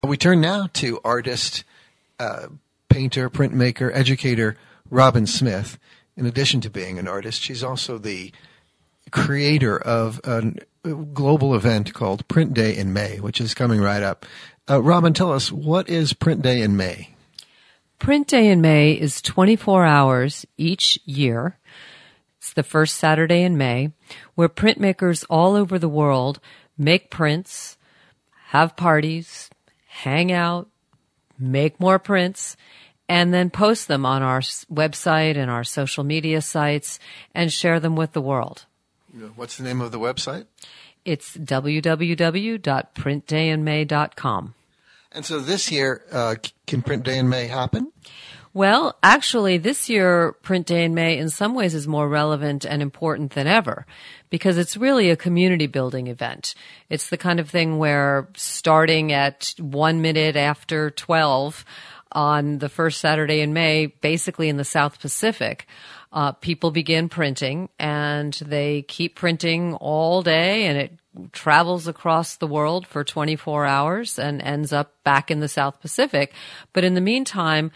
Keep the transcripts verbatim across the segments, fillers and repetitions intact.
We turn now to artist, uh, painter, printmaker, educator Robin Smith. In addition to being an artist, she's also the creator of a global event called Print Day in May, which is coming right up. Uh, Robin, tell us, what is Print Day in May? Print Day in May is twenty-four hours each year. It's the first Saturday in May, where printmakers all over the world make prints, have parties, hang out, make more prints, and then post them on our website and our social media sites and share them with the world. What's the name of the website? It's w w w dot print day in may dot com. And so this year, uh, can Print Day in May happen? Well, actually, this year, Print Day in May in some ways is more relevant and important than ever because it's really a community building event. It's the kind of thing where starting at one minute after twelve on the first Saturday in May, basically in the South Pacific, uh, people begin printing and they keep printing all day, and it travels across the world for twenty-four hours and ends up back in the South Pacific. But in the meantime,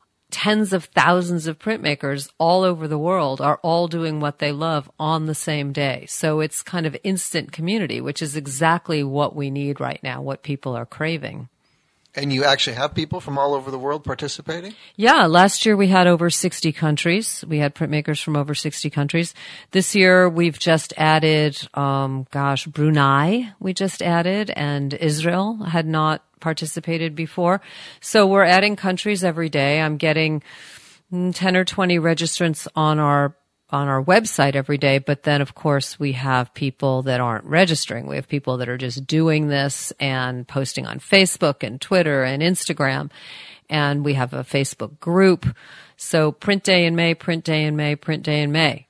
tens of thousands of printmakers all over the world are all doing what they love on the same day. So it's kind of instant community, which is exactly what we need right now, what people are craving. And you actually have people from all over the world participating? Yeah, last year we had over sixty countries. We had printmakers from over sixty countries. This year we've just added, um, gosh, Brunei we just added, and Israel had not participated before. So we're adding countries every day. I'm getting ten or twenty registrants on our on our website every day, but then of course we have people that aren't registering. We have people that are just doing this and posting on Facebook and Twitter and Instagram, and we have a Facebook group. So Print Day in May, Print Day in May, Print Day in May.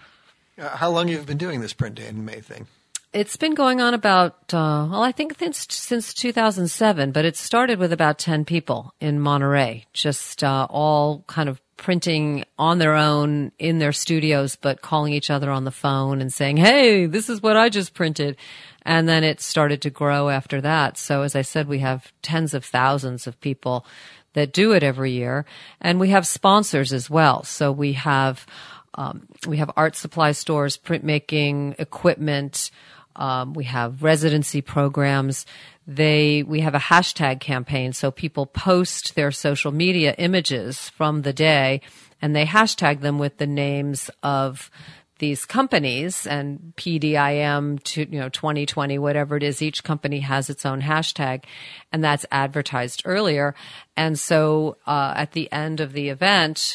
Uh, how long have you been doing this Print Day in May thing? It's been going on about, uh, well, I think since, since two thousand seven, but it started with about ten people in Monterey, just uh, all kind of printing on their own in their studios, but calling each other on the phone and saying, hey, this is what I just printed. And then it started to grow after that. So as I said, we have tens of thousands of people that do it every year. And we have sponsors as well. So we have, um, we have art supply stores, printmaking equipment. Um, we have residency programs. They, we have a hashtag campaign, so people post their social media images from the day, and they hashtag them with the names of these companies, and P D I M to, you know, twenty twenty, whatever it is. Each company has its own hashtag, and that's advertised earlier. And so, uh, at the end of the event,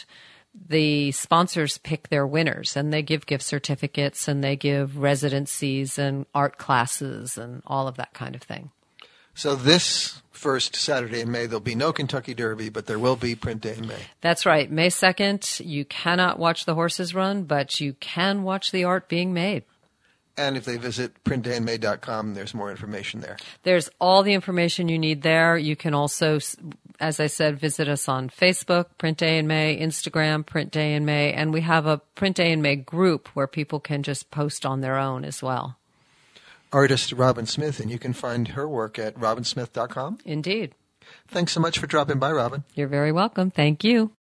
the sponsors pick their winners, and they give gift certificates, and they give residencies and art classes and all of that kind of thing. So this first Saturday in May, there'll be no Kentucky Derby, but there will be Print Day in May. That's right. May second, you cannot watch the horses run, but you can watch the art being made. And if they visit print day in may dot com, there's more information there. There's all the information you need there. You can also, as I said, visit us on Facebook, Print Day in May, Instagram, Print Day in May, and we have a Print Day in May group where people can just post on their own as well. Artist Robin Smith, and you can find her work at robin smith dot com. Indeed. Thanks so much for dropping by, Robin. You're very welcome. Thank you.